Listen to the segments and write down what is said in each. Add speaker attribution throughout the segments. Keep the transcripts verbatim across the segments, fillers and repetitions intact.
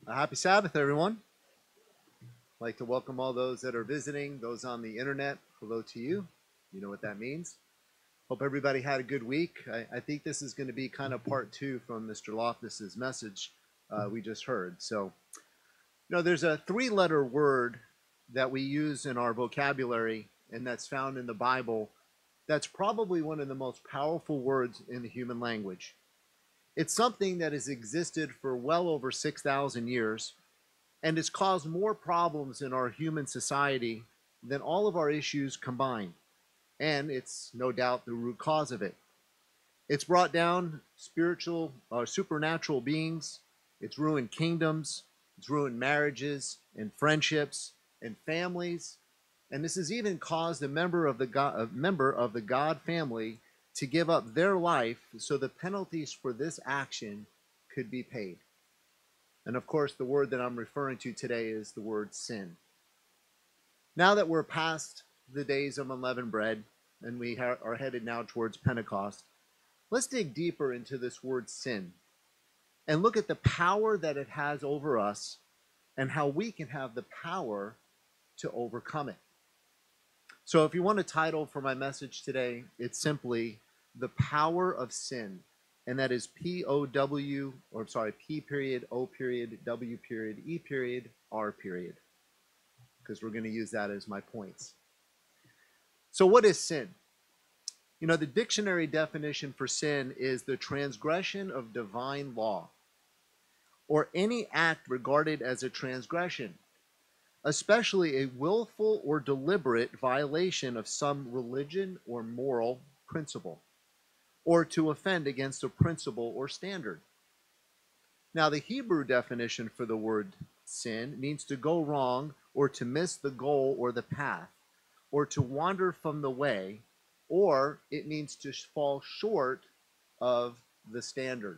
Speaker 1: Uh, happy Sabbath, everyone. I'd like to welcome all those that are visiting, those on the internet. Hello to you. You know what that means. Hope everybody had a good week. I, I think this is going to be kind of part two from Mister Loftus's message uh, we just heard. So, you know, there's a three letter word that we use in our vocabulary and that's found in the Bible that's probably one of the most powerful words in the human language. It's something that has existed for well over six thousand years and it's caused more problems in our human society than all of our issues combined. And it's no doubt the root cause of it. It's brought down spiritual or supernatural beings, it's ruined kingdoms, it's ruined marriages and friendships and families. And this has even caused a member of the God, a member of the God family to give up their life so the penalties for this action could be paid. And of course, the word that I'm referring to today is the word sin. Now that we're past the days of unleavened bread and we ha- are headed now towards Pentecost, let's dig deeper into this word sin and look at the power that it has over us and how we can have the power to overcome it. So, if you want a title for my message today, it's simply The Power of Sin. And that is P O W, or sorry, P period, O period, W period, E period, R period, because we're going to use that as my points. So, what is sin? You know, the dictionary definition for sin is the transgression of divine law or any act regarded as a transgression, especially a willful or deliberate violation of some religion or moral principle, or to offend against a principle or standard. Now, the Hebrew definition for the word sin means to go wrong or to miss the goal or the path, or to wander from the way, or it means to fall short of the standard.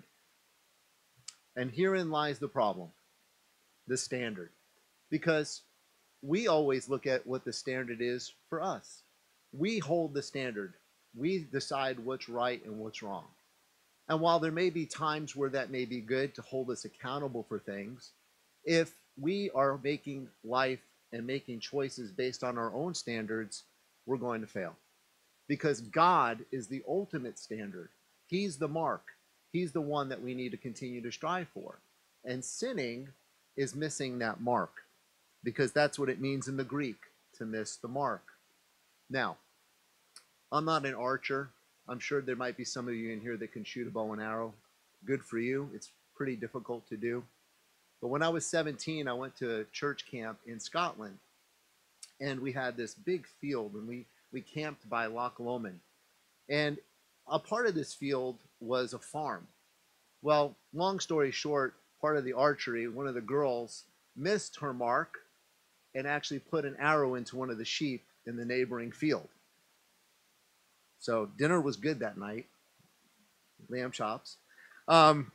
Speaker 1: And herein lies the problem, the standard. Because we always look at what the standard is for us. We hold the standard. We decide what's right and what's wrong. And while there may be times where that may be good to hold us accountable for things, if we are making life and making choices based on our own standards, we're going to fail. Because God is the ultimate standard. He's the mark. He's the one that we need to continue to strive for. And sinning is missing that mark, because that's what it means in the Greek, to miss the mark. Now, I'm not an archer. I'm sure there might be some of you in here that can shoot a bow and arrow. Good for you. It's pretty difficult to do. But when I was seventeen, I went to a church camp in Scotland, and we had this big field, and we, we camped by Loch Lomond. And a part of this field was a farm. Well, long story short, part of the archery, one of the girls missed her mark and actually put an arrow into one of the sheep in the neighboring field. So dinner was good that night, lamb chops. Um,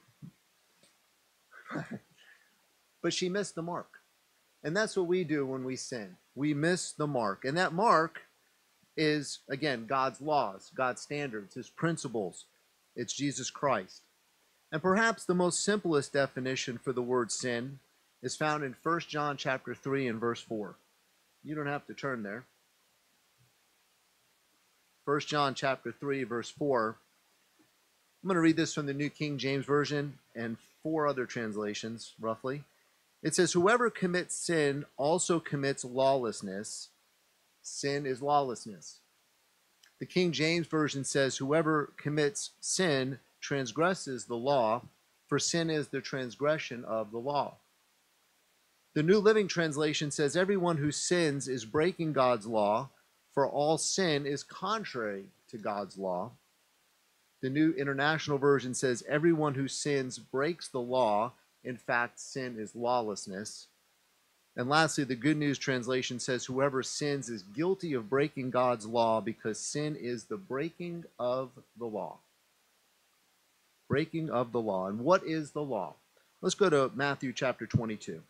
Speaker 1: but she missed the mark. And that's what we do when we sin. We miss the mark. And that mark is, again, God's laws, God's standards, his principles. It's Jesus Christ. And perhaps the most simplest definition for the word sin is found in First John chapter three and verse four. You don't have to turn there. First John chapter three, verse four. I'm going to read this from the New King James Version and four other translations, roughly. It says, whoever commits sin also commits lawlessness. Sin is lawlessness. The King James Version says, whoever commits sin transgresses the law, for sin is the transgression of the law. The New Living Translation says, everyone who sins is breaking God's law, for all sin is contrary to God's law. The New International Version says, everyone who sins breaks the law. In fact, sin is lawlessness. And lastly, the Good News Translation says, whoever sins is guilty of breaking God's law, because sin is the breaking of the law. Breaking of the law. And what is the law? Let's go to Matthew chapter twenty-two.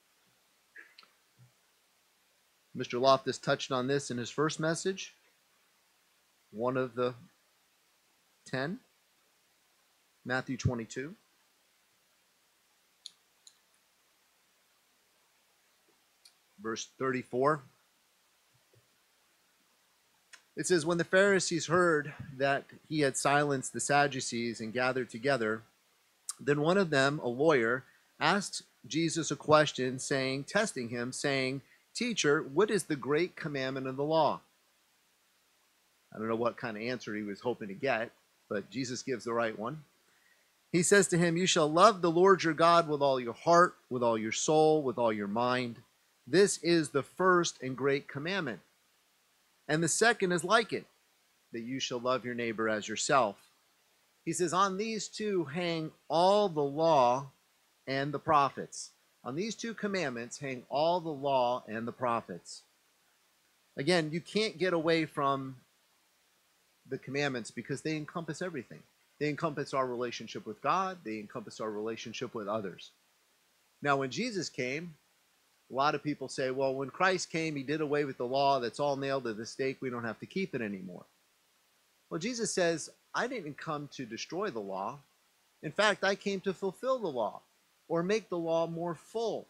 Speaker 1: Mister Loftus touched on this in his first message, one of the ten. Matthew twenty-two. verse thirty-four. It says, when the Pharisees heard that he had silenced the Sadducees and gathered together, then one of them, a lawyer, asked Jesus a question, saying, testing him, saying, Teacher, what is the great commandment of the law? I don't know what kind of answer he was hoping to get, but Jesus gives the right one. He says to him, you shall love the Lord your God with all your heart, with all your soul, with all your mind. This is the first and great commandment. And the second is like it, that you shall love your neighbor as yourself. He says, on these two hang all the law and the prophets. On these two commandments hang all the law and the prophets. Again, you can't get away from the commandments because they encompass everything. They encompass our relationship with God. They encompass our relationship with others. Now, when Jesus came, a lot of people say, well, when Christ came, he did away with the law. That's all nailed to the stake. We don't have to keep it anymore. Well, Jesus says, I didn't come to destroy the law. In fact, I came to fulfill the law or make the law more full.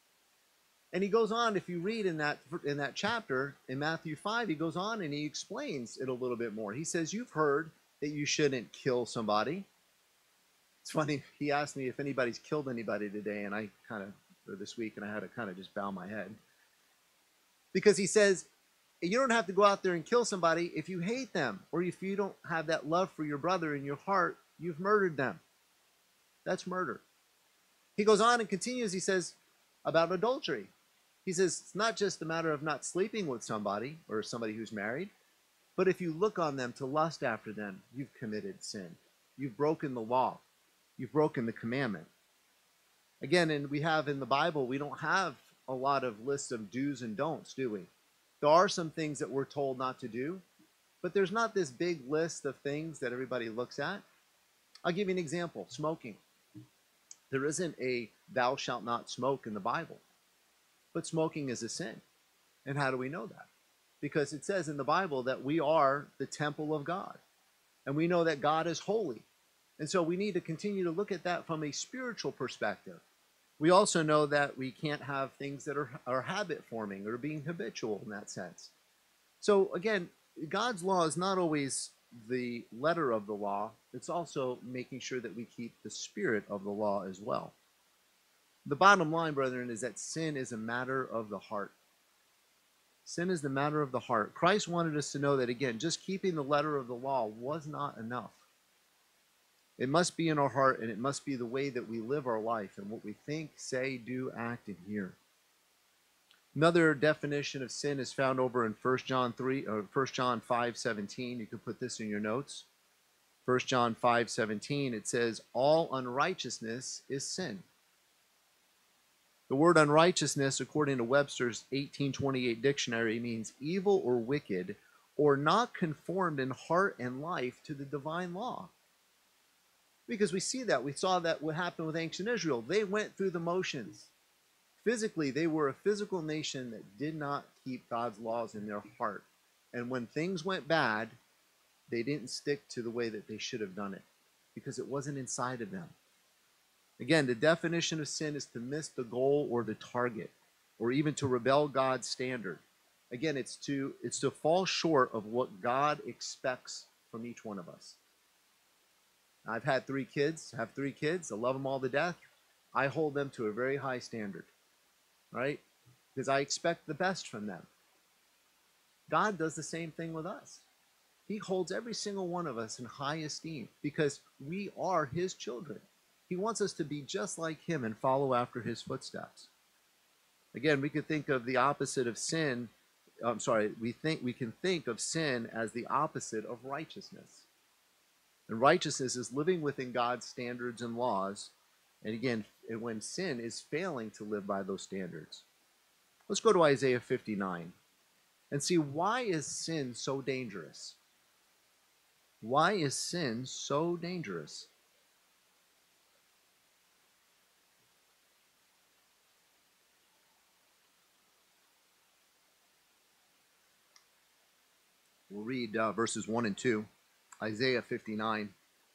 Speaker 1: And he goes on, if you read in that, in that chapter, in Matthew five, he goes on and he explains it a little bit more. He says, you've heard that you shouldn't kill somebody. It's funny, he asked me if anybody's killed anybody today, and I kind of, or this week, and I had to kind of just bow my head. Because he says, you don't have to go out there and kill somebody if you hate them, or if you don't have that love for your brother in your heart, you've murdered them. That's murder. He goes on and continues, he says, about adultery. He says, it's not just a matter of not sleeping with somebody, or somebody who's married, but if you look on them to lust after them, you've committed sin. You've broken the law. You've broken the commandment. Again, and we have in the Bible, we don't have a lot of lists of do's and don'ts, do we? There are some things that we're told not to do, but there's not this big list of things that everybody looks at. I'll give you an example, smoking. There isn't a thou shalt not smoke in the Bible, but smoking is a sin. And how do we know that? Because it says in the Bible that we are the temple of God, and we know that God is holy. And so we need to continue to look at that from a spiritual perspective. We also know that we can't have things that are, are habit forming or being habitual in that sense. So again, God's law is not always the letter of the law. It's also making sure that we keep the spirit of the law as well. The bottom line, brethren, is that sin is a matter of the heart. Sin is the matter of the heart. Christ wanted us to know that, again, just keeping the letter of the law was not enough. It must be in our heart, and it must be the way that we live our life and what we think, say, do, act, and hear. Another definition of sin is found over in First John three or First John five seventeen. You can put this in your notes. First John five seventeen, it says, all unrighteousness is sin. The word unrighteousness, according to Webster's eighteen twenty-eight dictionary, means evil or wicked, or not conformed in heart and life to the divine law. Because we see that. We saw that what happened with ancient Israel. They went through the motions. Physically, they were a physical nation that did not keep God's laws in their heart. And when things went bad, they didn't stick to the way that they should have done it because it wasn't inside of them. Again, the definition of sin is to miss the goal or the target, or even to rebel God's standard. Again, it's to, it's to fall short of what God expects from each one of us. I've had three kids, have three kids. I love them all to death. I hold them to a very high standard, right? Because I expect the best from them. God does the same thing with us. He holds every single one of us in high esteem because we are his children. He wants us to be just like him and follow after his footsteps. Again, we could think of the opposite of sin. I'm sorry, we think we can think of sin as the opposite of righteousness. And righteousness is living within God's standards and laws. And again, and when sin is failing to live by those standards. Let's go to Isaiah fifty-nine and see, why is sin so dangerous? Why is sin so dangerous? We'll read uh, verses one and two. Isaiah fifty-nine.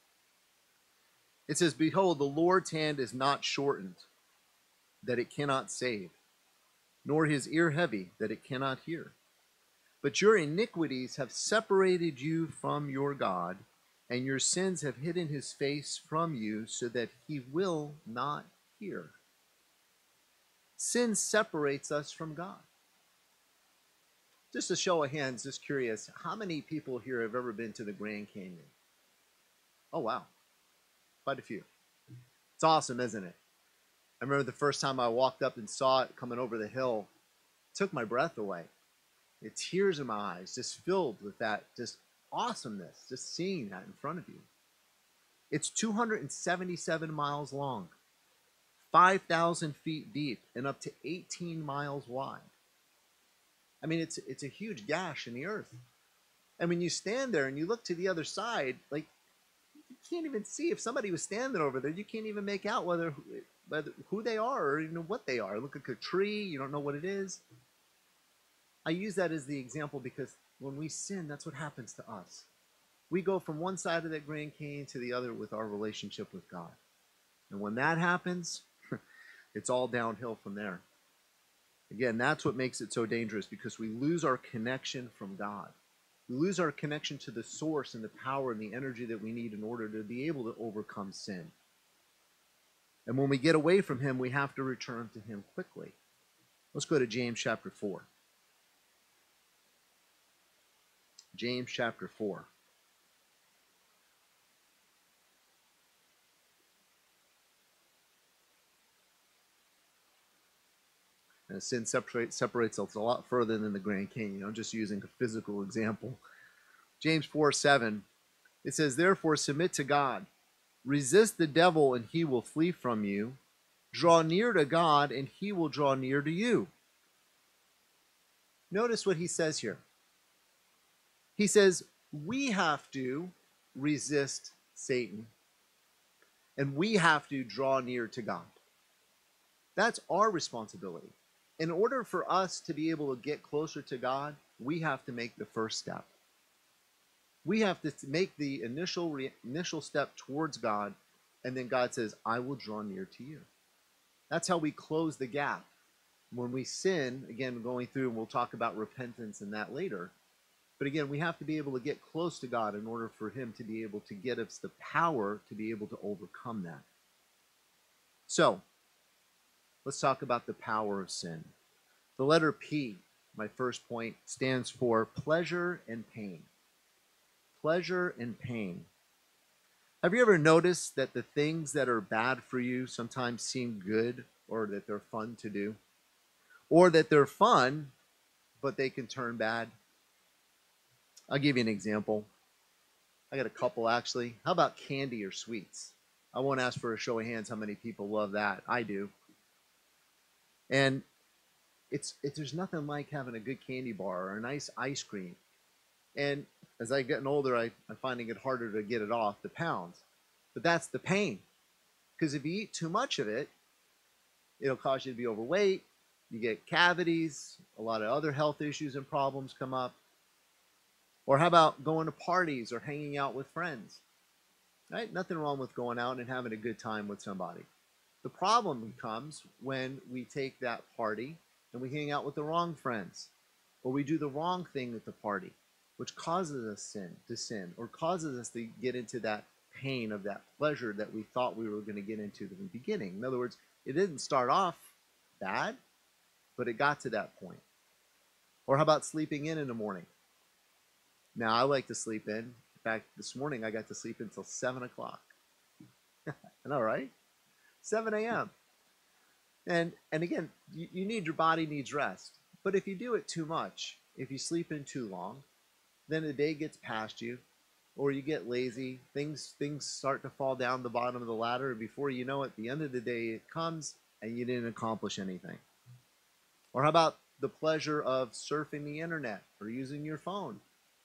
Speaker 1: It says, behold, the Lord's hand is not shortened, that it cannot save, nor his ear heavy, that it cannot hear. But your iniquities have separated you from your God, and your sins have hidden his face from you, so that he will not hear. Sin separates us from God. Just a show of hands, just curious, how many people here have ever been to the Grand Canyon? Oh, wow. Quite a few. It's awesome, isn't it? I remember the first time I walked up and saw it coming over the hill, it took my breath away. The tears in my eyes, just filled with that just awesomeness, just seeing that in front of you. It's two hundred seventy-seven miles long, five thousand feet deep, and up to eighteen miles wide. I mean, it's it's a huge gash in the earth. And when you stand there and you look to the other side, like, you can't even see. If somebody was standing over there, you can't even make out whether, whether who they are or even what they are. Look like a tree, you don't know what it is. I use that as the example because when we sin, that's what happens to us. We go from one side of that Grand Canyon to the other with our relationship with God. And when that happens, it's all downhill from there. Again, that's what makes it so dangerous, because we lose our connection from God. We lose our connection to the source and the power and the energy that we need in order to be able to overcome sin. And when we get away from him, we have to return to him quickly. Let's go to James chapter four. James chapter four. And sin separate, separates us a lot further than the Grand Canyon. I'm just using a physical example. James four seven, it says, therefore submit to God. Resist the devil and he will flee from you. Draw near to God and he will draw near to you. Notice what he says here. He says, we have to resist Satan and we have to draw near to God. That's our responsibility. In order for us to be able to get closer to God, we have to make the first step. We have to make the initial re, initial step towards God, and then God says, I will draw near to you. That's how we close the gap. When we sin, again, going through, and we'll talk about repentance and that later, but again, we have to be able to get close to God in order for him to be able to get us the power to be able to overcome that. So, let's talk about the power of sin. The letter P, my first point, stands for pleasure and pain. Pleasure and pain. Have you ever noticed that the things that are bad for you sometimes seem good, or that they're fun to do? Or that they're fun, but they can turn bad? I'll give you an example. I got a couple actually. How about candy or sweets? I won't ask for a show of hands how many people love that. I do. And it's, it, there's nothing like having a good candy bar or a nice ice cream. And as I get older, I, I'm finding it harder to get it off the pounds. But that's the pain. Because if you eat too much of it, it'll cause you to be overweight. You get cavities. A lot of other health issues and problems come up. Or how about going to parties or hanging out with friends? Right? Nothing wrong with going out and having a good time with somebody. The problem comes when we take that party and we hang out with the wrong friends, or we do the wrong thing at the party, which causes us sin to sin, or causes us to get into that pain of that pleasure that we thought we were going to get into in the beginning. In other words, it didn't start off bad, but it got to that point. Or how about sleeping in in the morning? Now, I like to sleep in. In fact, this morning I got to sleep until seven o'clock. I know, right? seven a m And, and again, you, you need, your body needs rest. But if you do it too much, if you sleep in too long, then the day gets past you, or you get lazy, things, things start to fall down the bottom of the ladder, and before you know it, the end of the day it comes and you didn't accomplish anything. Or how about the pleasure of surfing the internet or using your phone?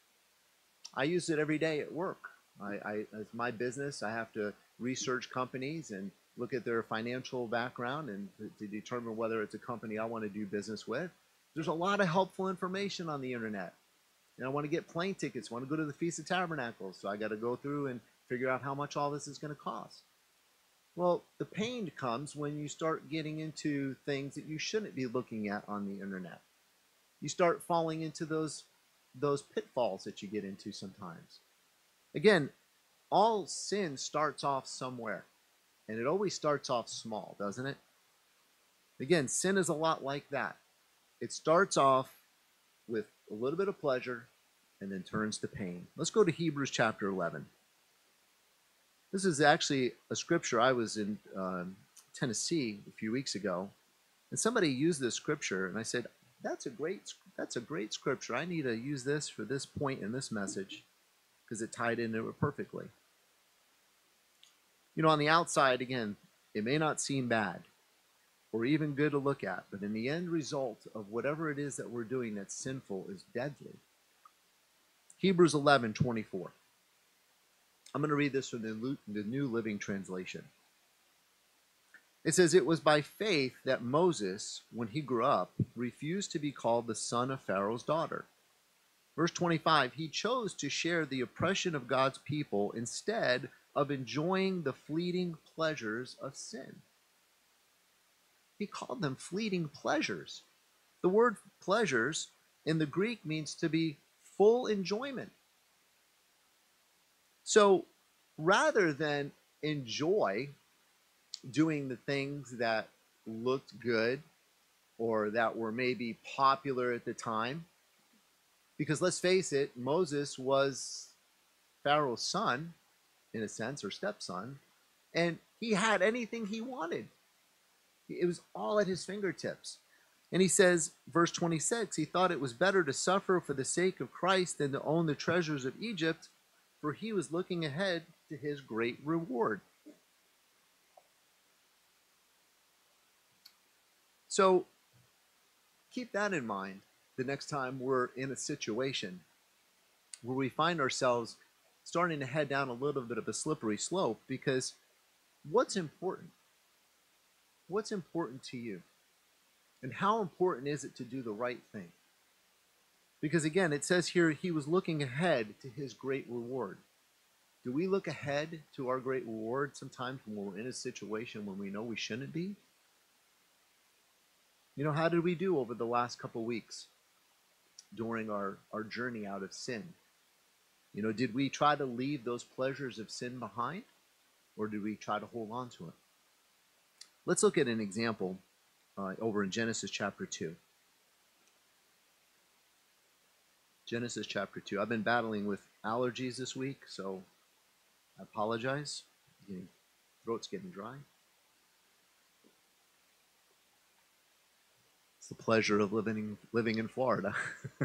Speaker 1: I use it every day at work. I, I, as my business, I have to research companies and look at their financial background and to, to determine whether it's a company I want to do business with. There's a lot of helpful information on the internet. And I want to get plane tickets, I want to go to the Feast of Tabernacles, so I got to go through and figure out how much all this is going to cost. Well, the pain comes when you start getting into things that you shouldn't be looking at on the internet. You start falling into those those pitfalls that you get into sometimes. Again, all sin starts off somewhere, and it always starts off small, doesn't it? Again, sin is a lot like that. It starts off with a little bit of pleasure and then turns to pain. Let's go to Hebrews chapter eleven. This is actually a scripture. I was in um, Tennessee a few weeks ago, and somebody used this scripture, and I said, "That's a great, that's a great scripture. I need to use this for this point in this message because it tied into it perfectly." You know, on the outside, again, it may not seem bad or even good to look at, but in the end result of whatever it is that we're doing that's sinful is deadly. Hebrews eleven twenty-four. I'm going to read this from the New Living Translation. It says, "It was by faith that Moses, when he grew up, refused to be called the son of Pharaoh's daughter." Verse twenty-five, "He chose to share the oppression of God's people instead of enjoying the fleeting pleasures of sin." He called them fleeting pleasures. The word pleasures in the Greek means to be full enjoyment. So rather than enjoy doing the things that looked good or that were maybe popular at the time, because let's face it, Moses was Pharaoh's son, in a sense, or stepson, and he had anything he wanted. It was all at his fingertips. And he says, verse twenty-six, he thought it was better to suffer for the sake of Christ than to own the treasures of Egypt, for he was looking ahead to his great reward. So keep that in mind the next time we're in a situation where we find ourselves starting to head down a little bit of a slippery slope, because what's important? What's important to you? And how important is it to do the right thing? Because again, it says here, he was looking ahead to his great reward. Do we look ahead to our great reward sometimes when we're in a situation when we know we shouldn't be? You know, how did we do over the last couple of weeks during our, our journey out of sin? You know, did we try to leave those pleasures of sin behind, or did we try to hold on to it? Let's look at an example uh, over in Genesis chapter two. Genesis chapter two. I've been battling with allergies this week, so I apologize. Getting, throat's getting dry. It's the pleasure of living in, living in Florida.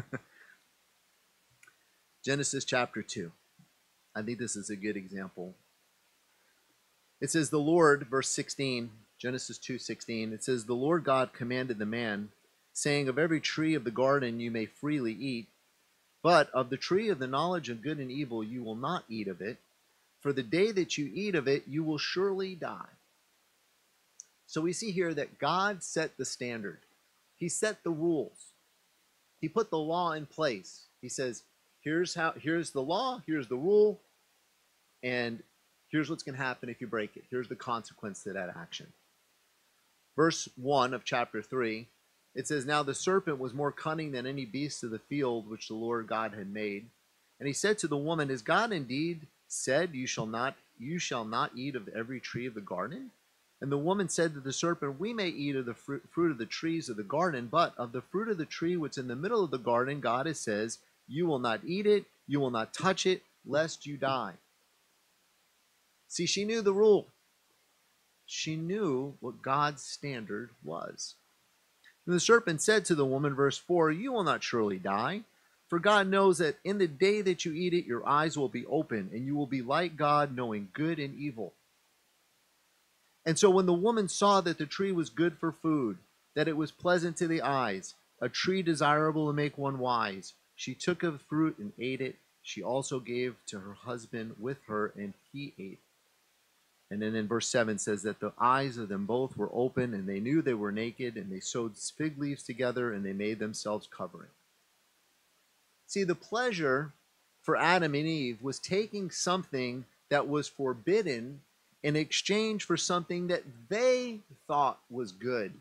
Speaker 1: Genesis chapter two. I think this is a good example. It says, the Lord, verse sixteen, Genesis two sixteen, it says, "The Lord God commanded the man, saying, of every tree of the garden you may freely eat, but of the tree of the knowledge of good and evil you will not eat of it, for the day that you eat of it you will surely die." So we see here that God set the standard. He set the rules. He put the law in place. He says, here's how, here's the law, here's the rule, and here's what's going to happen if you break it. Here's the consequence to that action. Verse one of chapter three, it says, "Now the serpent was more cunning than any beast of the field which the Lord God had made. And he said to the woman, Has God indeed said, you shall not, you shall not eat of every tree of the garden? And the woman said to the serpent, We may eat of the fruit, fruit of the trees of the garden, but of the fruit of the tree which in the middle of the garden, God has says, You will not eat it, you will not touch it, lest you die." See, she knew the rule. She knew what God's standard was. And the serpent said to the woman, verse four, "You will not surely die, for God knows that in the day that you eat it, your eyes will be open, and you will be like God, knowing good and evil." And so when the woman saw that the tree was good for food, that it was pleasant to the eyes, a tree desirable to make one wise, she took of the fruit and ate it. She also gave to her husband with her, and he ate. And then in verse seven says that the eyes of them both were open, and they knew they were naked, and they sewed fig leaves together, and they made themselves covering. See, the pleasure for Adam and Eve was taking something that was forbidden in exchange for something that they thought was good.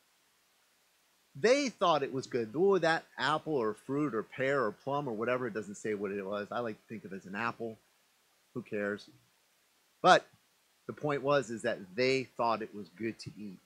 Speaker 1: They thought it was good. Oh, that apple or fruit or pear or plum or whatever, it doesn't say what it was. I like to think of it as an apple. Who cares? But the point was is that they thought it was good to eat.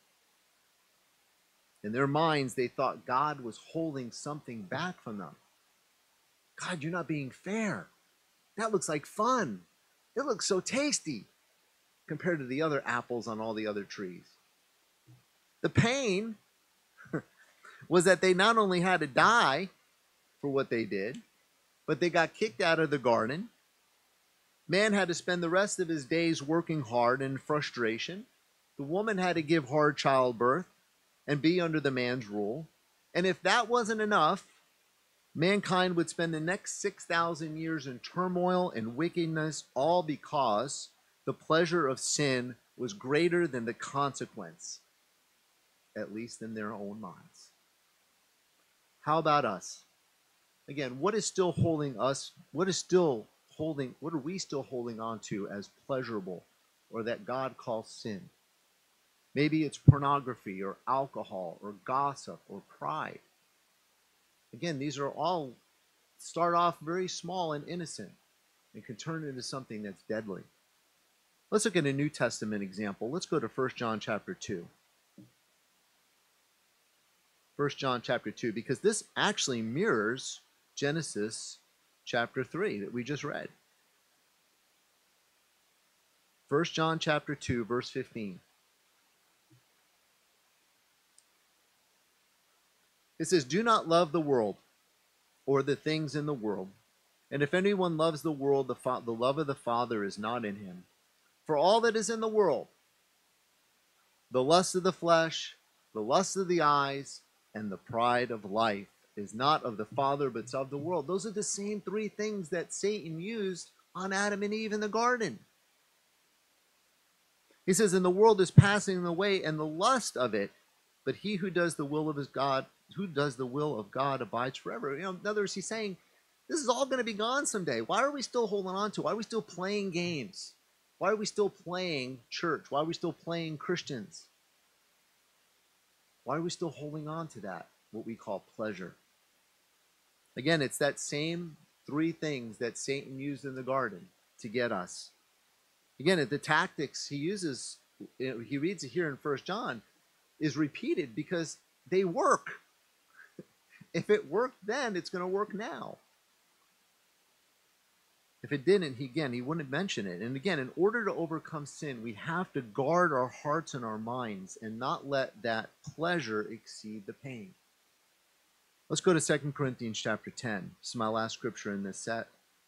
Speaker 1: In their minds, they thought God was holding something back from them. God, you're not being fair. That looks like fun. It looks so tasty compared to the other apples on all the other trees. The pain was that they not only had to die for what they did, but they got kicked out of the garden. Man had to spend the rest of his days working hard in frustration. The woman had to give hard childbirth and be under the man's rule. And if that wasn't enough, mankind would spend the next six thousand years in turmoil and wickedness, all because the pleasure of sin was greater than the consequence, at least in their own minds. How about us? Again, what is still holding us, what is still holding, what are we still holding on to as pleasurable or that God calls sin? Maybe it's pornography or alcohol or gossip or pride. Again, these are all start off very small and innocent and can turn into something that's deadly. Let's look at a New Testament example. Let's go to First John chapter two. First John chapter two, because this actually mirrors Genesis chapter three that we just read. First John chapter two, verse fifteen. It says, "Do not love the world or the things in the world. And if anyone loves the world, the, fa- the love of the Father is not in him. For all that is in the world, the lust of the flesh, the lust of the eyes, and the pride of life is not of the Father, but of the world." Those are the same three things that Satan used on Adam and Eve in the garden. He says, "And the world is passing away, and the lust of it, but he who does the will of his God, who does the will of God abides forever." You know, in other words, he's saying, this is all going to be gone someday. Why are we still holding on to it? Why are we still playing games? Why are we still playing church? Why are we still playing Christians? Why are we still holding on to that, what we call pleasure? Again, it's that same three things that Satan used in the garden to get us. Again, the tactics he uses, he reads it here in First John, is repeated because they work. If it worked then, it's going to work now. If it didn't, he, again, he wouldn't mention it. And again, in order to overcome sin, we have to guard our hearts and our minds and not let that pleasure exceed the pain. Let's go to Second Corinthians chapter ten. This is my last scripture in this set.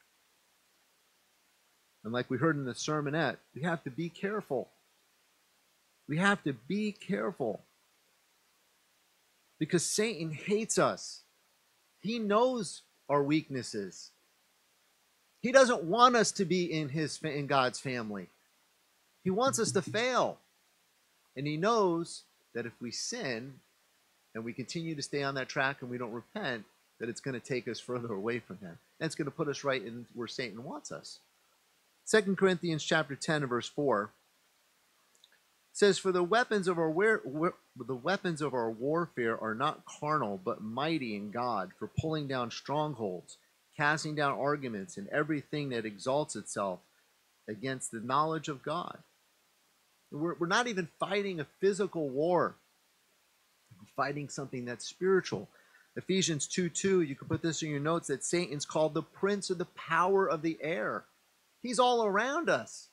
Speaker 1: And like we heard in the sermonette, we have to be careful. We have to be careful. Because Satan hates us. He knows our weaknesses. He doesn't want us to be in his in God's family. He wants us to fail. And he knows that if we sin and we continue to stay on that track and we don't repent, that it's going to take us further away from him. And it's going to put us right in where Satan wants us. Second Corinthians chapter ten and verse four says, "For the weapons of our war- the weapons of our warfare are not carnal, but mighty in God for pulling down strongholds, casting down arguments and everything that exalts itself against the knowledge of God." We're, we're not even fighting a physical war. We're fighting something that's spiritual. Ephesians two two, you can put this in your notes, that Satan's called the prince of the power of the air. He's all around us.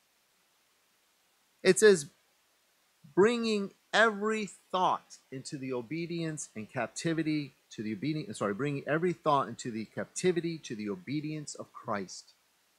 Speaker 1: It says, bringing every thought into the obedience and captivity to the obedience, sorry, bringing every thought into the captivity to the obedience of Christ.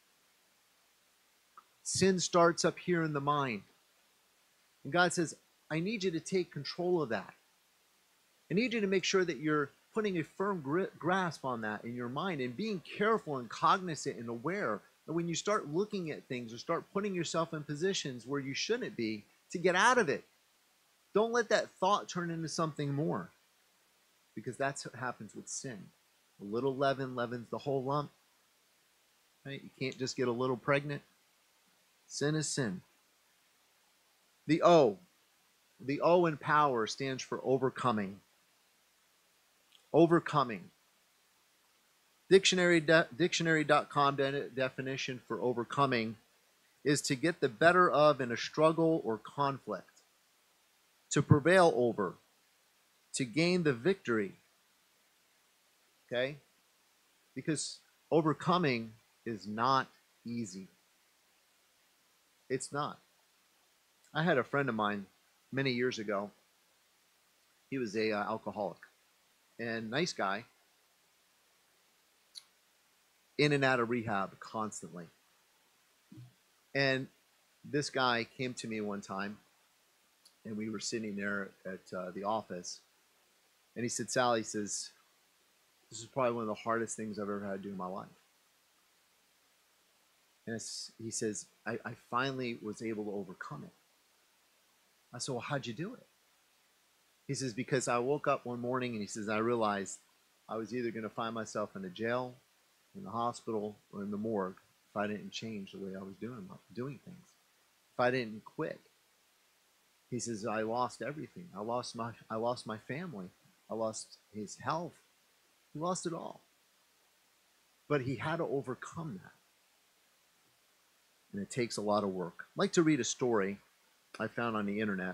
Speaker 1: Sin starts up here in the mind. And God says, I need you to take control of that. I need you to make sure that you're putting a firm grasp on that in your mind and being careful and cognizant and aware that when you start looking at things or start putting yourself in positions where you shouldn't be, to get out of it. Don't let that thought turn into something more, because that's what happens with sin. A little leaven leavens the whole lump. Right? You can't just get a little pregnant. Sin is sin. The O, the O in power stands for overcoming. Overcoming. Dictionary de- dictionary dot com de- definition for overcoming is to get the better of in a struggle or conflict, to prevail over, to gain the victory. Okay? Because overcoming is not easy. It's not. I had a friend of mine many years ago. He was a uh, alcoholic and nice guy, in and out of rehab constantly. And this guy came to me one time, and we were sitting there at uh, the office, and he said, Sally, he says, this is probably one of the hardest things I've ever had to do in my life. And it's, he says, I, I finally was able to overcome it. I said, well, how'd you do it? He says, because I woke up one morning and he says, I realized I was either going to find myself in a jail, in the hospital, or in the morgue if I didn't change the way I was doing, doing things. If I didn't quit. He says, I lost everything. I lost my, I lost my family. I lost his health. He lost it all. But he had to overcome that. And it takes a lot of work. I'd like to read a story I found on the internet.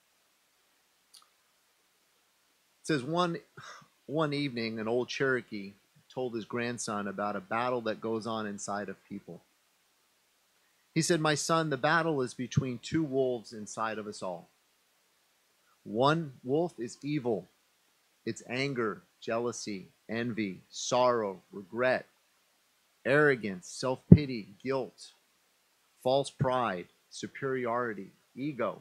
Speaker 1: It says one, one evening, an old Cherokee told his grandson about a battle that goes on inside of people. He said, my son, the battle is between two wolves inside of us all. One wolf is evil. It's anger, jealousy, envy, sorrow, regret, arrogance, self-pity, guilt, false pride, superiority, ego.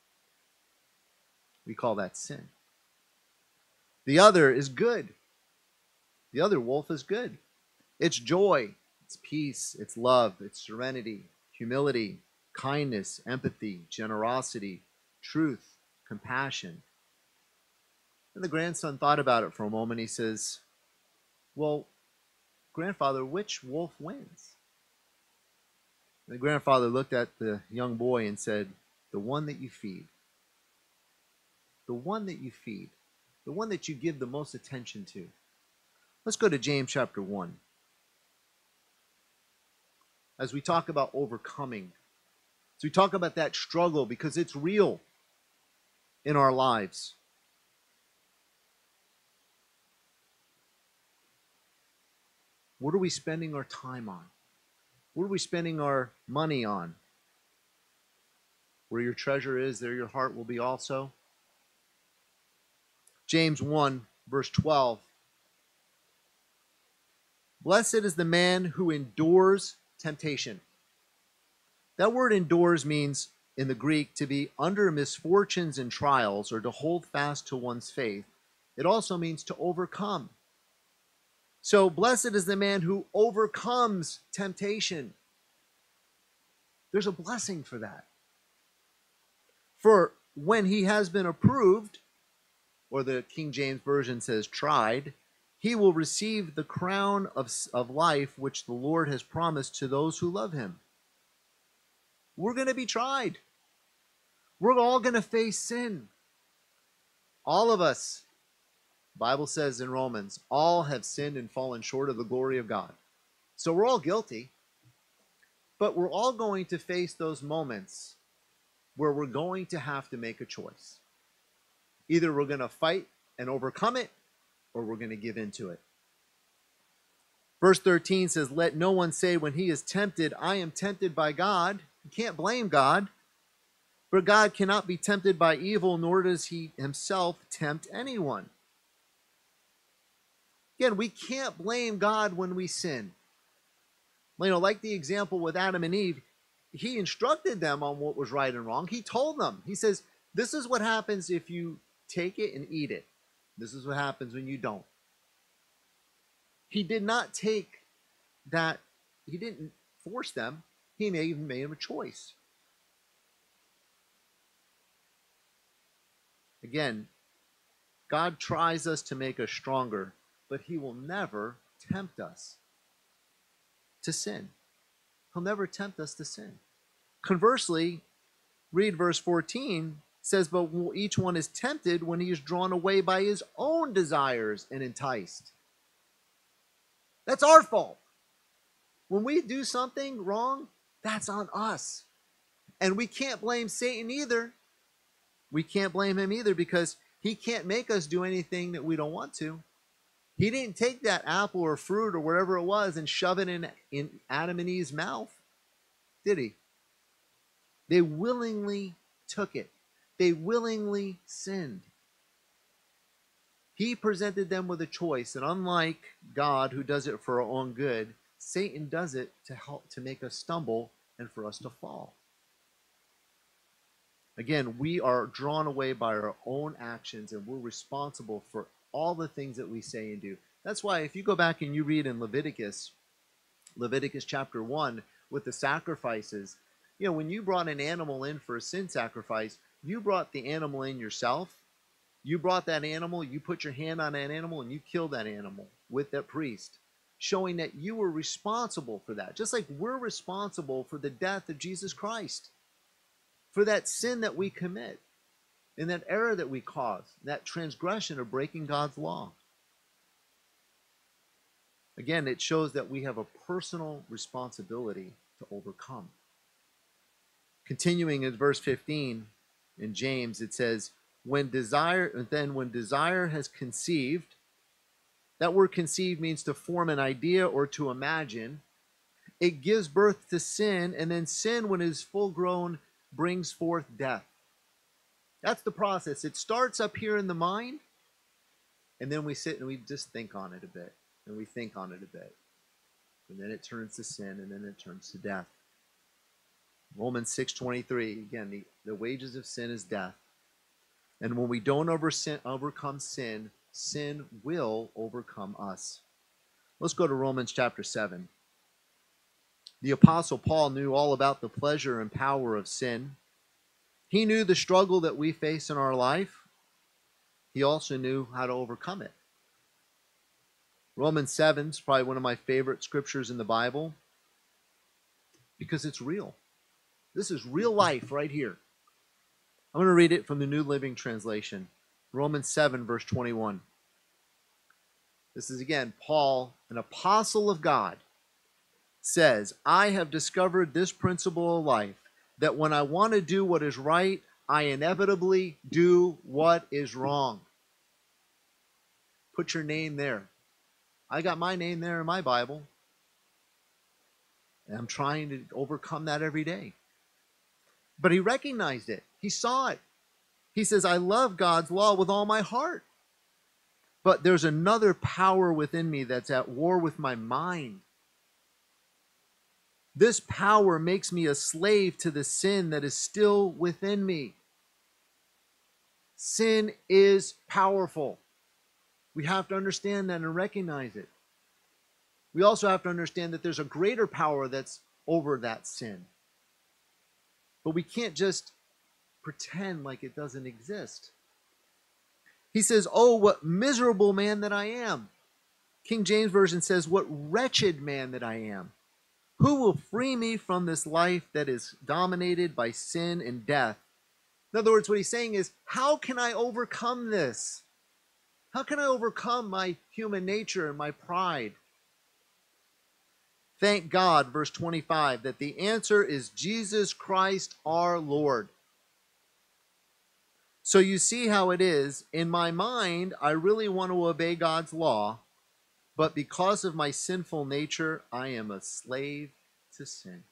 Speaker 1: We call that sin. The other is good. The other wolf is good. It's joy, it's peace, it's love, it's serenity, humility, kindness, empathy, generosity, truth, compassion. And the grandson thought about it for a moment. He says, well, grandfather, which wolf wins? And the grandfather looked at the young boy and said, the one that you feed. The one that you feed. The one that you give the most attention to. Let's go to James chapter one. As we talk about overcoming, as we talk about that struggle, because it's real in our lives. What are we spending our time on? What are we spending our money on? Where your treasure is, there your heart will be also. James one, verse twelve. Blessed is the man who endures temptation. That word endures means, in the Greek, to be under misfortunes and trials, or to hold fast to one's faith. It also means to overcome. So, blessed is the man who overcomes temptation. There's a blessing for that. For when he has been approved, or the King James Version says tried, he will receive the crown of, of life which the Lord has promised to those who love him. We're going to be tried. We're all going to face sin. All of us. The Bible says in Romans, all have sinned and fallen short of the glory of God. So we're all guilty. But we're all going to face those moments where we're going to have to make a choice. Either we're going to fight and overcome it, or we're going to give into it. Verse thirteen says, let no one say when he is tempted, I am tempted by God. You can't blame God. For God cannot be tempted by evil, nor does he himself tempt anyone. Again, we can't blame God when we sin. You know, like the example with Adam and Eve, he instructed them on what was right and wrong. He told them, he says, this is what happens if you take it and eat it. This is what happens when you don't. He did not take that, he didn't force them. He even made them a choice. Again, God tries us to make us stronger, but he will never tempt us to sin. He'll never tempt us to sin. Conversely, Read verse fourteen, says, but each one is tempted when he is drawn away by his own desires and enticed. That's our fault. When we do something wrong, that's on us. And we can't blame Satan either. We can't blame him either, because he can't make us do anything that we don't want to. He didn't take that apple or fruit or whatever it was and shove it in, in Adam and Eve's mouth, did he? They willingly took it. They willingly sinned. He presented them with a choice, and unlike God, who does it for our own good, Satan does it to help to make us stumble and for us to fall. Again, we are drawn away by our own actions, and we're responsible for all the things that we say and do. That's why if you go back and you read in Leviticus, Leviticus chapter one, with the sacrifices, you know, when you brought an animal in for a sin sacrifice, you brought the animal in yourself. You brought that animal, you put your hand on that animal, and you killed that animal with that priest, showing that you were responsible for that. Just like we're responsible for the death of Jesus Christ, for that sin that we commit, and that error that we cause, that transgression of breaking God's law. Again, it shows that we have a personal responsibility to overcome. Continuing in verse fifteen in James, it says, when desire, then when desire has conceived, that word conceived means to form an idea or to imagine. It gives birth to sin, and then sin, when it is full grown, brings forth death. That's the process. It starts up here in the mind, and then we sit and we just think on it a bit, and we think on it a bit. And then it turns to sin, and then it turns to death. Romans six twenty-three, again, the, the wages of sin is death. And when we don't over sin, overcome sin, sin will overcome us. Let's go to Romans chapter seven. The Apostle Paul knew all about the pleasure and power of sin. He knew the struggle that we face in our life. He also knew how to overcome it. Romans seven is probably one of my favorite scriptures in the Bible because it's real. This is real life right here. I'm going to read it from the New Living Translation. Romans seven, verse twenty-one. This is again, Paul, an apostle of God, says, I have discovered this principle of life, that when I want to do what is right, I inevitably do what is wrong. Put your name there. I got my name there in my Bible. And I'm trying to overcome that every day. But he recognized it. He saw it. He says, I love God's law with all my heart. But there's another power within me that's at war with my mind. This power makes me a slave to the sin that is still within me. Sin is powerful. We have to understand that and recognize it. We also have to understand that there's a greater power that's over that sin. But we can't just pretend like it doesn't exist. He says, oh, what miserable man that I am. King James Version says, what wretched man that I am. Who will free me from this life that is dominated by sin and death? In other words, what he's saying is, how can I overcome this? How can I overcome my human nature and my pride? Thank God, verse twenty-five, that the answer is Jesus Christ our Lord. So you see how it is. In my mind, I really want to obey God's law, but because of my sinful nature, I am a slave to sin.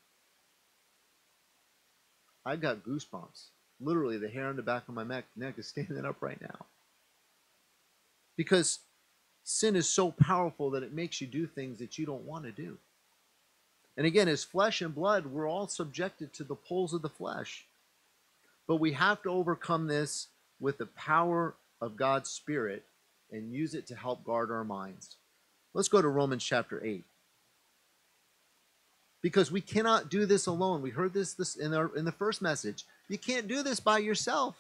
Speaker 1: I've got goosebumps. Literally, the hair on the back of my neck is standing up right now. Because sin is so powerful that it makes you do things that you don't want to do. And again, as flesh and blood, we're all subjected to the pulls of the flesh. But we have to overcome this with the power of God's Spirit and use it to help guard our minds. Let's go to Romans chapter eight. Because we cannot do this alone. We heard this, this in, our, in the first message. You can't do this by yourself.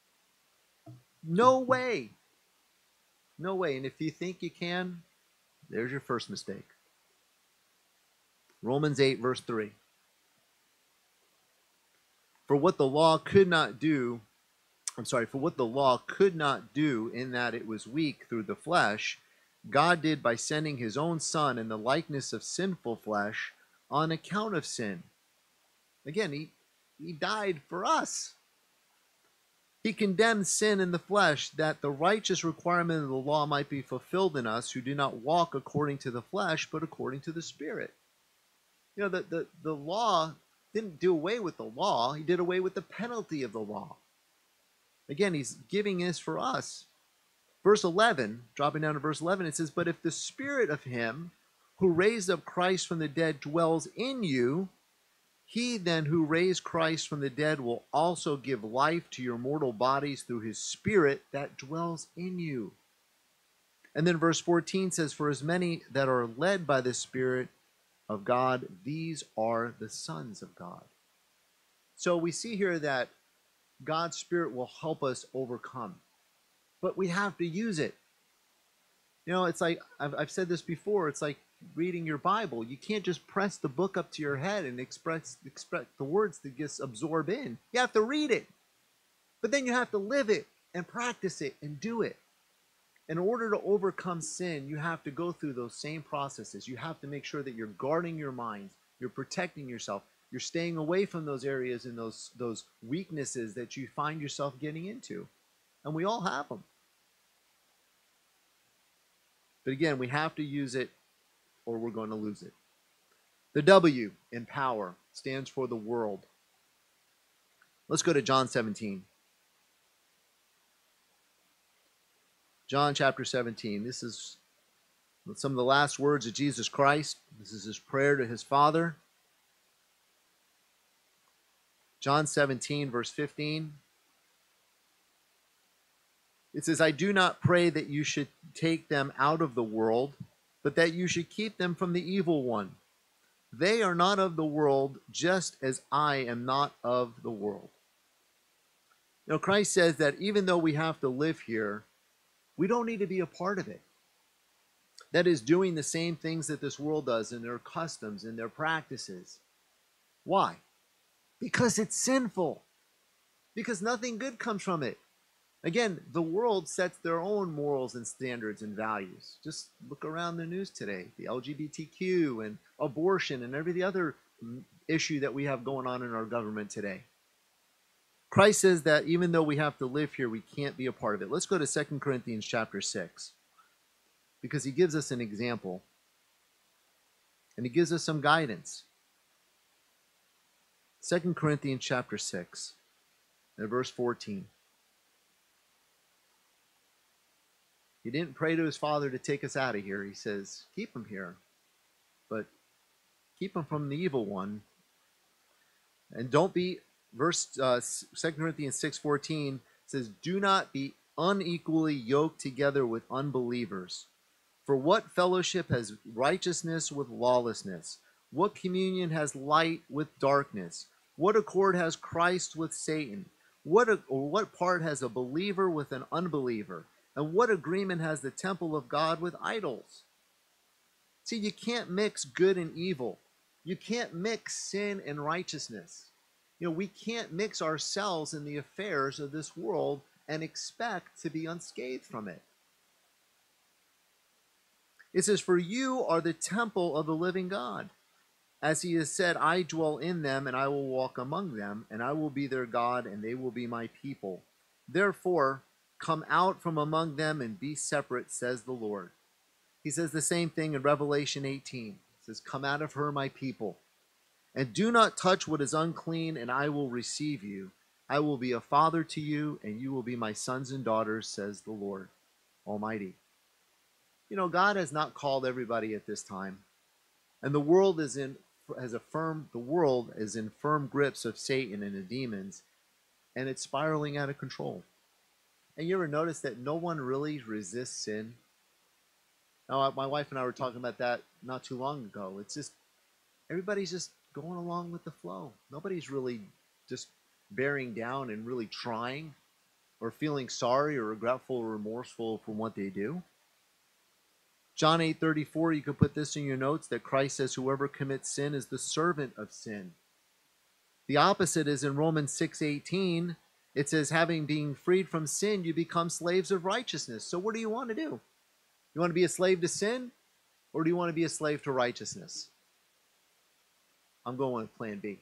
Speaker 1: No way. No way. And if you think you can, there's your first mistake. Romans eight, verse three. For what the law could not do, I'm sorry, for what the law could not do in that it was weak through the flesh, God did by sending his own Son in the likeness of sinful flesh on account of sin. Again, he, he died for us. He condemned sin in the flesh, that the righteous requirement of the law might be fulfilled in us who do not walk according to the flesh, but according to the Spirit. You know, the, the, the law didn't do away with the law. He did away with the penalty of the law. Again, he's giving this for us. Verse eleven, dropping down to verse eleven, it says, but if the Spirit of him who raised up Christ from the dead dwells in you, he then who raised Christ from the dead will also give life to your mortal bodies through his Spirit that dwells in you. And then verse fourteen says, for as many that are led by the Spirit of God, these are the sons of God. So we see here that God's Spirit will help us overcome, but we have to use it. You know, it's like, I've, I've said this before, it's like reading your Bible. You can't just press the book up to your head and express, express the words to just absorb in. You have to read it, but then you have to live it and practice it and do it. In order to overcome sin, you have to go through those same processes. You have to make sure that you're guarding your mind, you're protecting yourself, you're staying away from those areas and those, those weaknesses that you find yourself getting into. And we all have them. But again, we have to use it or we're going to lose it. The W in power stands for the world. Let's go to John seventeen. John chapter seventeen. This is some of the last words of Jesus Christ. This is his prayer to his Father. John seventeen, verse fifteen. It says, I do not pray that you should take them out of the world, but that you should keep them from the evil one. They are not of the world, just as I am not of the world. You know, Christ says that even though we have to live here, we don't need to be a part of it. That is, doing the same things that this world does in their customs and their practices. Why? Because it's sinful. Because nothing good comes from it. Again, the world sets their own morals and standards and values. Just look around the news today. The L G B T Q and abortion and every other issue that we have going on in our government today. Christ says that even though we have to live here, we can't be a part of it. Let's go to Second Corinthians chapter six. Because he gives us an example. And he gives us some guidance. Second Corinthians chapter six, and verse fourteen. He didn't pray to his Father to take us out of here. He says, keep them here, but keep them from the evil one. And don't be, verse uh, Second Corinthians six fourteen says, do not be unequally yoked together with unbelievers. For what fellowship has righteousness with lawlessness? What communion has light with darkness? What accord has Christ with Satan? What, a, or what part has a believer with an unbeliever? And what agreement has the temple of God with idols? See, you can't mix good and evil. You can't mix sin and righteousness. You know, we can't mix ourselves in the affairs of this world and expect to be unscathed from it. It says, for you are the temple of the living God. As he has said, I dwell in them, and I will walk among them, and I will be their God, and they will be my people. Therefore, come out from among them and be separate, says the Lord. He says the same thing in Revelation eighteen. He says, come out of her, my people, and do not touch what is unclean, and I will receive you. I will be a father to you, and you will be my sons and daughters, says the Lord Almighty. You know, God has not called everybody at this time, and the world is in has a firm the world is in firm grips of Satan and the demons, and it's spiraling out of control. And you ever notice that no one really resists sin? Now, my wife and I were talking about that not too long ago. It's just everybody's just going along with the flow. Nobody's really just bearing down and really trying or feeling sorry or regretful or remorseful for what they do. John eight thirty-four, you could put this in your notes, that Christ says whoever commits sin is the servant of sin. The opposite is in Romans six eighteen. It says, having been freed from sin, you become slaves of righteousness. So what do you want to do? You want to be a slave to sin, or do you want to be a slave to righteousness? I'm going with plan B.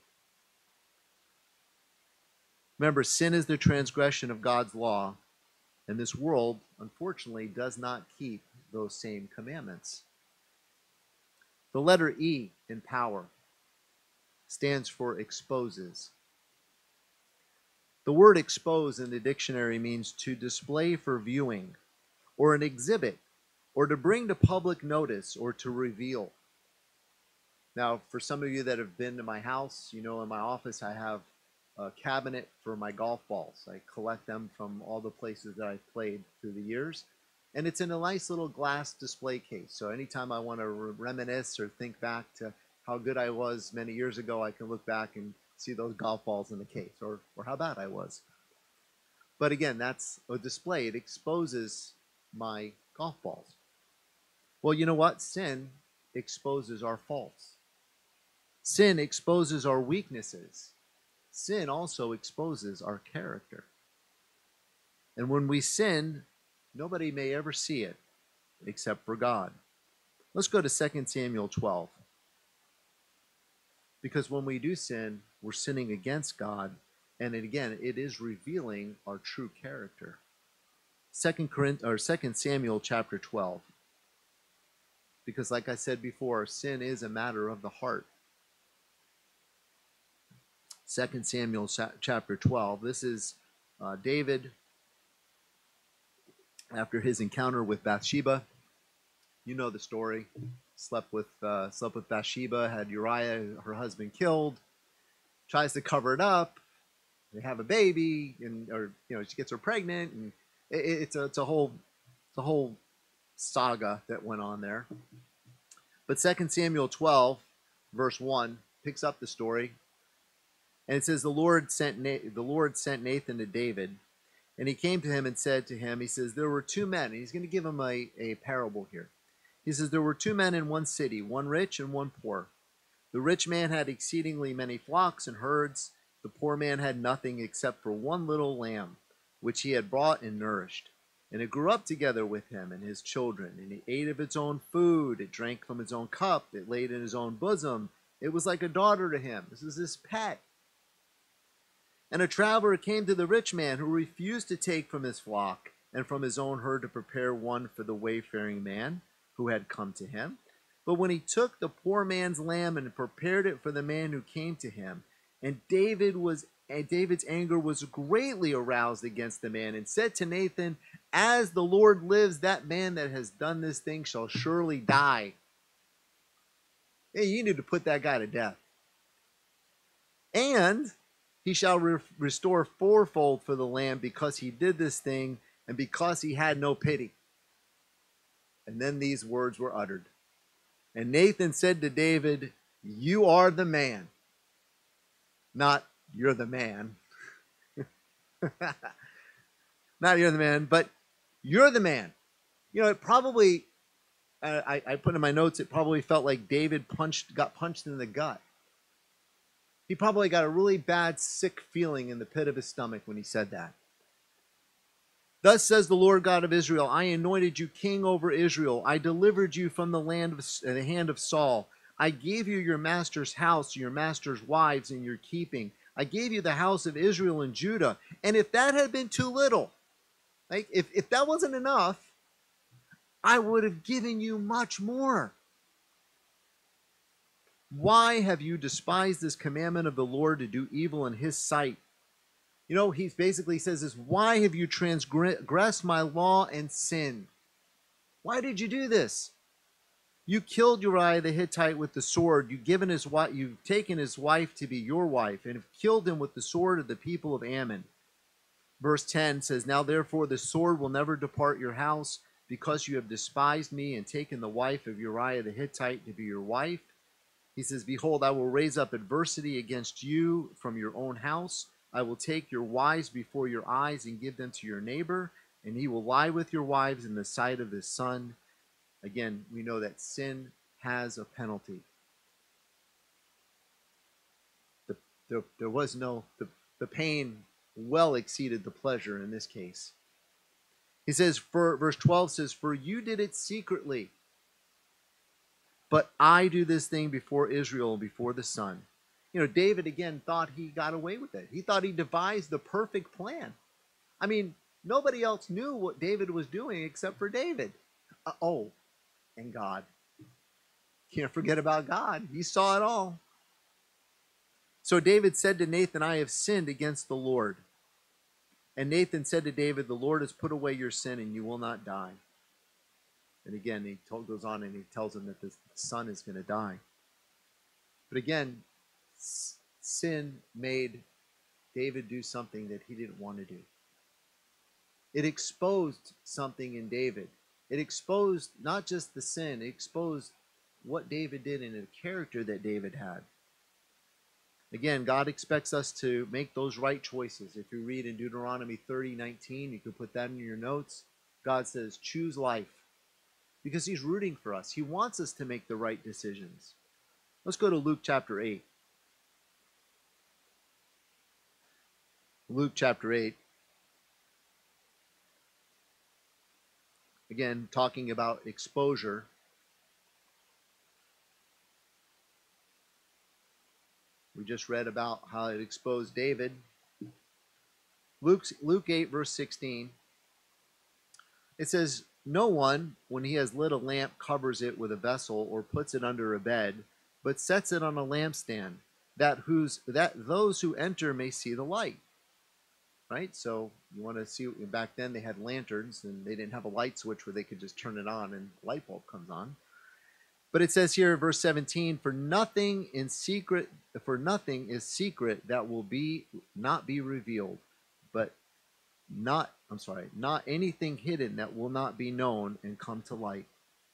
Speaker 1: Remember, sin is the transgression of God's law, and this world, unfortunately, does not keep those same commandments. The letter E in power stands for exposes. The word expose in the dictionary means to display for viewing, or an exhibit, or to bring to public notice, or to reveal. Now, for some of you that have been to my house, you know in my office I have a cabinet for my golf balls. I collect them from all the places that I've played through the years. And it's in a nice little glass display case. So anytime I want to reminisce or think back to how good I was many years ago, I can look back and see those golf balls in the case, or, or how bad I was. But again, that's a display. It exposes my golf balls. Well, you know what? Sin exposes our faults. Sin exposes our weaknesses. Sin also exposes our character. And when we sin, nobody may ever see it except for God. Let's go to Second Samuel twelve. Because when we do sin, we're sinning against God. And it, again, it is revealing our true character. Second Corinthians, or Second Samuel chapter twelve. Because like I said before, sin is a matter of the heart. Second Samuel chapter twelve. This is uh, David after his encounter with Bathsheba. You know the story. Slept with uh, slept with Bathsheba, had Uriah, her husband, killed. Tries to cover it up. They have a baby, and or you know she gets her pregnant, and it, it's a it's a whole it's a whole saga that went on there. But Second Samuel twelve, verse one, picks up the story, and it says the Lord sent Na- the Lord sent Nathan to David, and he came to him and said to him, he says there were two men, and he's going to give him a, a parable here. He says there were two men in one city, one rich and one poor. The rich man had exceedingly many flocks and herds. The poor man had nothing except for one little lamb, which he had brought and nourished. And it grew up together with him and his children. And he ate of its own food. It drank from its own cup. It laid in his own bosom. It was like a daughter to him. This is his pet. And a traveler came to the rich man, who refused to take from his flock and from his own herd to prepare one for the wayfaring man who had come to him. But when he took the poor man's lamb and prepared it for the man who came to him, and David was and David's anger was greatly aroused against the man, and said to Nathan, as the Lord lives, that man that has done this thing shall surely die. Hey, you need to put that guy to death. And he shall re- restore fourfold for the lamb, because he did this thing, and because he had no pity. And then these words were uttered. And Nathan said to David, you are the man. Not, you're the man. Not you're the man, but you're the man. You know, it probably, uh, I, I put in my notes, it probably felt like David punched, got punched in the gut. He probably got a really bad, sick feeling in the pit of his stomach when he said that. Thus says the Lord God of Israel, I anointed you king over Israel. I delivered you from the land of uh, the hand of Saul. I gave you your master's house, your master's wives in your keeping. I gave you the house of Israel and Judah. And if that had been too little, like if, if that wasn't enough, I would have given you much more. Why have you despised this commandment of the Lord to do evil in his sight? You know, he basically says this, why have you transgressed my law and sinned? Why did you do this? You killed Uriah the Hittite with the sword. You've given his wife, you've taken his wife to be your wife, and have killed him with the sword of the people of Ammon. Verse ten says, now therefore the sword will never depart your house, because you have despised me and taken the wife of Uriah the Hittite to be your wife. He says, behold, I will raise up adversity against you from your own house. I will take your wives before your eyes and give them to your neighbor, and he will lie with your wives in the sight of his son. Again, we know that sin has a penalty. The, There, there was no, the, the pain well exceeded the pleasure in this case. He says, for verse twelve says, for you did it secretly, but I do this thing before Israel, before the sun. You know, David again thought he got away with it. He thought he devised the perfect plan. I mean, nobody else knew what David was doing except for David. Uh, oh, and God. Can't forget about God. He saw it all. So David said to Nathan, I have sinned against the Lord. And Nathan said to David, the Lord has put away your sin and you will not die. And again, he told, goes on and he tells him that the son is going to die. But again, sin made David do something that he didn't want to do. It exposed something in David. It exposed not just the sin, it exposed what David did and the character that David had. Again, God expects us to make those right choices. If you read in Deuteronomy thirty nineteen, you can put that in your notes. God says, choose life. Because he's rooting for us. He wants us to make the right decisions. Let's go to Luke chapter eight. Luke chapter eight. Again, talking about exposure. We just read about how it exposed David. Luke, Luke eight, verse sixteen. It says, no one, when he has lit a lamp, covers it with a vessel or puts it under a bed, but sets it on a lampstand, that whose that those who enter may see the light. Right? So you want to see, back then they had lanterns and they didn't have a light switch where they could just turn it on and the light bulb comes on. But it says here, verse seventeen, for nothing in secret, for nothing is secret that will be not be revealed, but not, I'm sorry, not anything hidden that will not be known and come to light.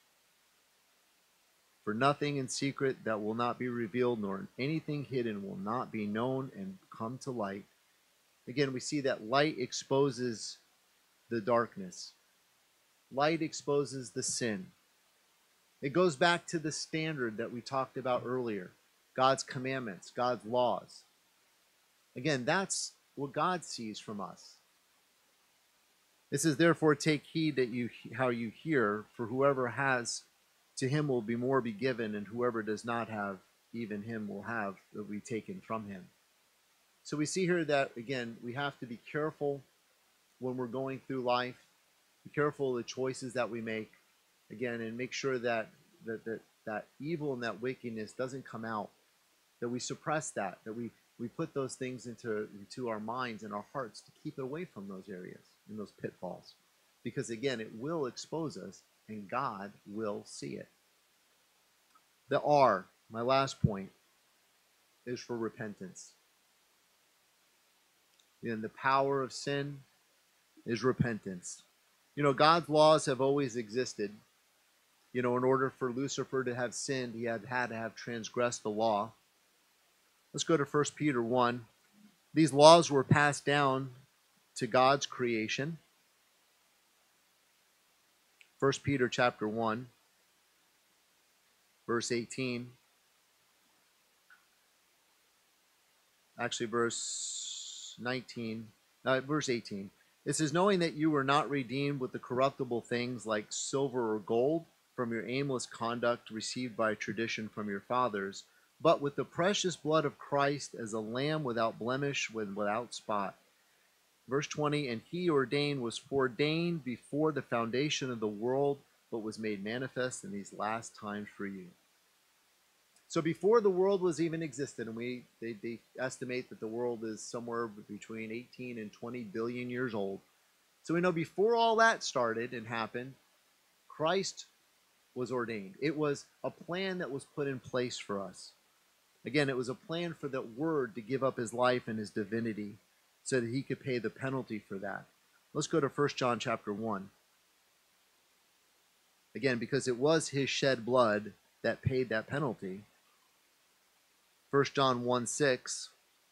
Speaker 1: For nothing in secret that will not be revealed, nor anything hidden will not be known and come to light. Again, we see that light exposes the darkness. Light exposes the sin. It goes back to the standard that we talked about earlier. God's commandments, God's laws. Again, that's what God sees from us. It says, therefore, take heed that you how you hear, for whoever has, to him will be more be given, and whoever does not have, even him will have that be taken from him. So we see here that, again, we have to be careful when we're going through life. Be careful of the choices that we make, again, and make sure that that, that, that evil and that wickedness doesn't come out, that we suppress that, that we, we put those things into, into our minds and our hearts to keep it away from those areas and those pitfalls. Because, again, it will expose us, and God will see it. The R, my last point, is for repentance. And the power of sin is repentance. You know, God's laws have always existed. You know, in order for Lucifer to have sinned, he had, had to have transgressed the law. Let's go to First Peter one. These laws were passed down to God's creation. First Peter chapter one, verse eighteen. Actually, verse nineteen, uh, verse eighteen. It says, knowing that you were not redeemed with the corruptible things like silver or gold from your aimless conduct received by tradition from your fathers, but with the precious blood of Christ as a lamb without blemish, without spot. Verse twenty, and he ordained was foreordained before the foundation of the world, but was made manifest in these last times for you. So before the world was even existed, and we they, they estimate that the world is somewhere between eighteen and twenty billion years old. So we know before all that started and happened, Christ was ordained. It was a plan that was put in place for us. Again, it was a plan for that Word to give up his life and his divinity so that he could pay the penalty for that. Let's go to First John chapter one. Again, because it was his shed blood that paid that penalty. First John one six.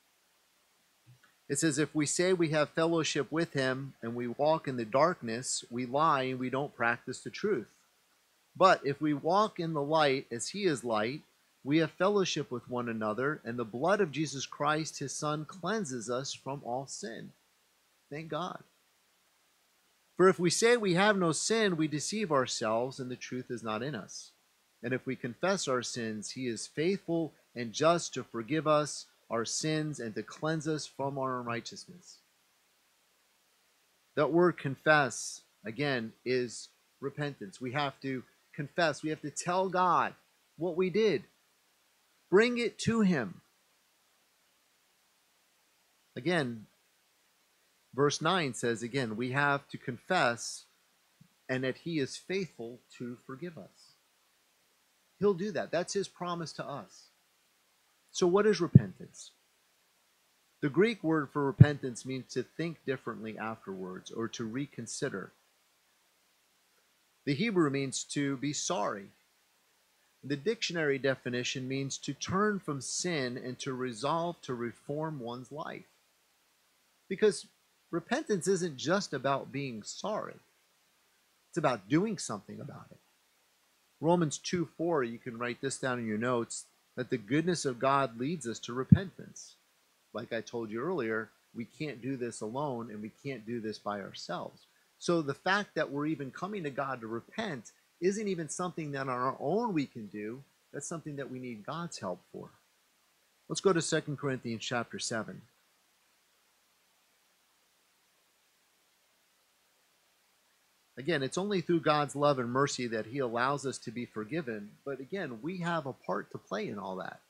Speaker 1: It says, if we say we have fellowship with him and we walk in the darkness, we lie and we don't practice the truth. But if we walk in the light as he is light, we have fellowship with one another, and the blood of Jesus Christ, his Son, cleanses us from all sin. Thank God. For if we say we have no sin, we deceive ourselves, and the truth is not in us. And if we confess our sins, he is faithful and just to forgive us our sins and to cleanse us from our unrighteousness. That word confess, again, is repentance. We have to confess. We have to tell God what we did. Bring it to him. Again, verse nine says, again, we have to confess and that he is faithful to forgive us. He'll do that. That's his promise to us. So what is repentance? The Greek word for repentance means to think differently afterwards or to reconsider. The Hebrew means to be sorry. The dictionary definition means to turn from sin and to resolve to reform one's life. Because repentance isn't just about being sorry. It's about doing something about it. Romans two four, you can write this down in your notes, that the goodness of God leads us to repentance. Like I told you earlier, we can't do this alone and we can't do this by ourselves. So the fact that we're even coming to God to repent isn't even something that on our own we can do. That's something that we need God's help for. Let's go to Second Corinthians chapter seven. Again, it's only through God's love and mercy that he allows us to be forgiven. But again, we have a part to play in all that.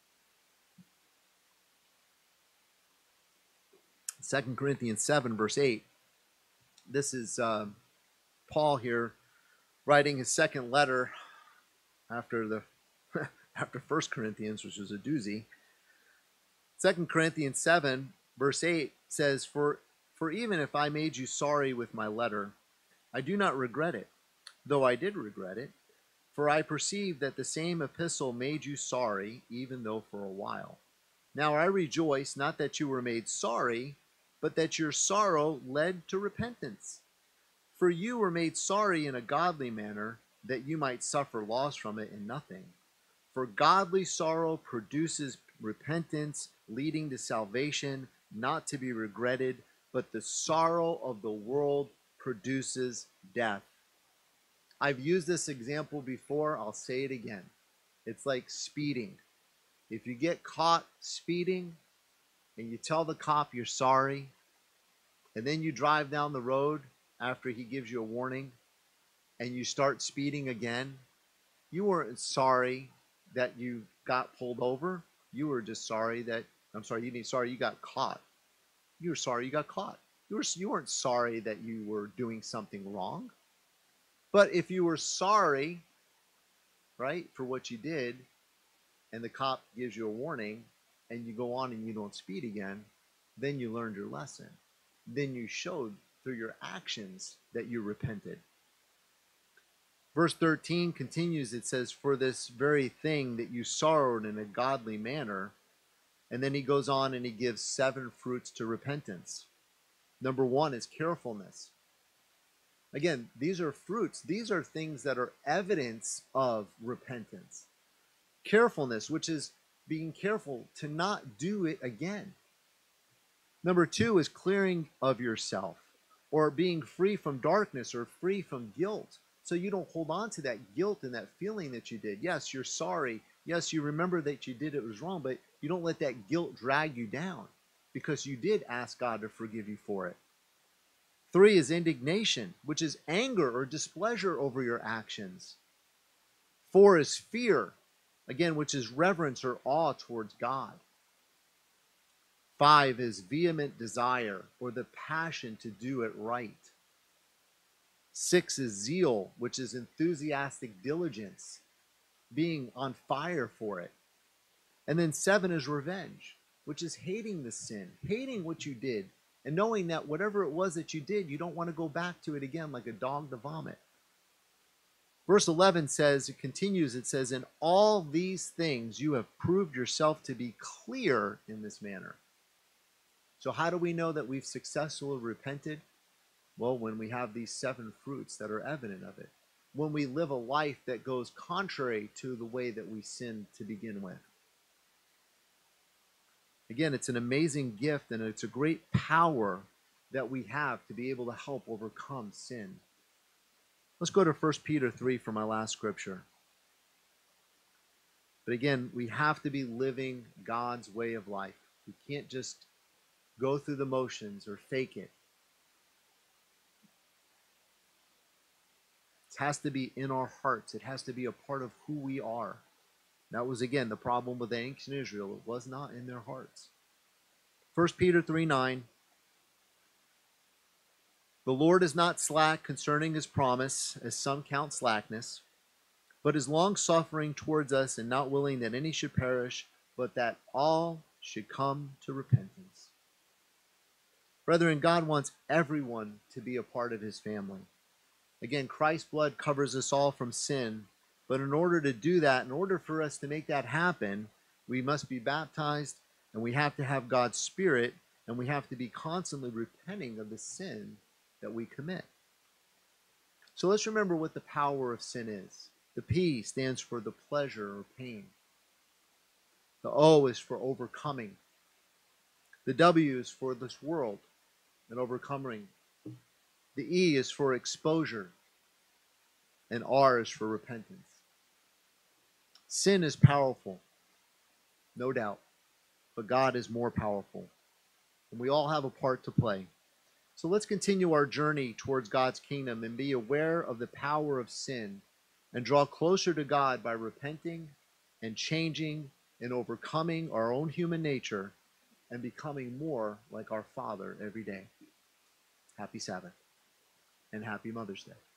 Speaker 1: Second Corinthians seven, verse eight. This is uh, Paul here writing his second letter after the after First Corinthians, which was a doozy. Second Corinthians seven, verse eight says, For, for even if I made you sorry with my letter, I do not regret it, though I did regret it, for I perceive that the same epistle made you sorry, even though for a while. Now I rejoice, not that you were made sorry, but that your sorrow led to repentance. For you were made sorry in a godly manner, that you might suffer loss from it in nothing. For godly sorrow produces repentance, leading to salvation, not to be regretted, but the sorrow of the world produces death. I've used this example before. I'll say it again. It's like speeding. If you get caught speeding and you tell the cop you're sorry, and then you drive down the road after he gives you a warning and you start speeding again, you weren't sorry that you got pulled over. You were just sorry that, I'm sorry, you mean sorry you got caught. You were sorry you got caught. You, were, you weren't sorry that you were doing something wrong. But if you were sorry, right, for what you did, and the cop gives you a warning, and you go on and you don't speed again, then you learned your lesson. Then you showed through your actions that you repented. Verse thirteen continues, it says, for this very thing that you sorrowed in a godly manner. And then he goes on and he gives seven fruits to repentance. Number one is carefulness. Again, these are fruits. These are things that are evidence of repentance. Carefulness, which is being careful to not do it again. Number two is clearing of yourself, or being free from darkness or free from guilt. So you don't hold on to that guilt and that feeling that you did. Yes, you're sorry. Yes, you remember that you did it was wrong, but you don't let that guilt drag you down because you did ask God to forgive you for it. Three is indignation, which is anger or displeasure over your actions. Four is fear, again, which is reverence or awe towards God. Five is vehement desire, or the passion to do it right. Six is zeal, which is enthusiastic diligence, being on fire for it. And then seven is revenge, which is hating the sin, hating what you did, and knowing that whatever it was that you did, you don't want to go back to it again like a dog to vomit. Verse eleven says, it continues, it says, in all these things you have proved yourself to be clear in this manner. So how do we know that we've successfully repented? Well, when we have these seven fruits that are evident of it. when we live a life that goes contrary to the way that we sinned to begin with. Again, it's an amazing gift and it's a great power that we have to be able to help overcome sin. Let's go to First Peter three for my last scripture. But again, we have to be living God's way of life. We can't just go through the motions or fake it. It has to be in our hearts. It has to be a part of who we are. That was, again, the problem with the ancient Israel. It was not in their hearts. First Peter three nine. The Lord is not slack concerning his promise, as some count slackness, but is long-suffering towards us, and not willing that any should perish, but that all should come to repentance. Brethren, God wants everyone to be a part of his family. Again, Christ's blood covers us all from sin, but in order to do that, in order for us to make that happen, we must be baptized, and we have to have God's Spirit, and we have to be constantly repenting of the sin that we commit. So let's remember what the power of sin is. The P stands for the pleasure or pain. The O is for overcoming. The W is for this world and overcoming. The E is for exposure. And R is for repentance. Sin is powerful, no doubt, but God is more powerful. And we all have a part to play. So let's continue our journey towards God's kingdom and be aware of the power of sin and draw closer to God by repenting and changing and overcoming our own human nature and becoming more like our Father every day. Happy Sabbath and happy Mother's Day.